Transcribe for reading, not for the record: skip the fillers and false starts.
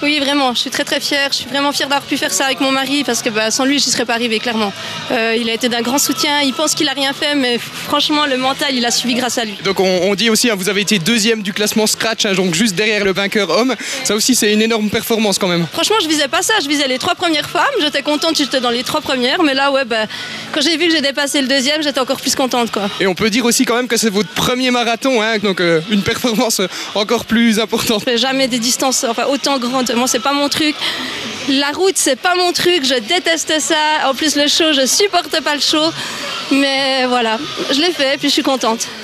Oui, vraiment, je suis très très fière. Je suis vraiment fière d'avoir pu faire ça avec mon mari parce que sans lui, je n'y serais pas arrivée, clairement. Il a été d'un grand soutien. Il pense qu'il n'a rien fait, mais franchement, le mental, il a suivi grâce à lui. Donc on dit aussi, vous avez été deuxième du classement Scratch, donc juste derrière le vainqueur homme. Ça aussi, c'est une énorme performance quand même. Franchement, je visais pas ça. Je visais les 3 premières femmes. J'étais contente, j'étais dans les 3 premières. Mais là, quand j'ai vu que j'ai dépassé le deuxième, j'étais encore plus contente, quoi. Et on peut dire aussi quand même que c'est votre premier marathon, donc une performance encore plus importante. Je fais jamais des distances autant grandes. Moi, c'est pas mon truc. La route, c'est pas mon truc. Je déteste ça. En plus, le chaud, je supporte pas le chaud. Mais voilà, je l'ai fait et puis je suis contente.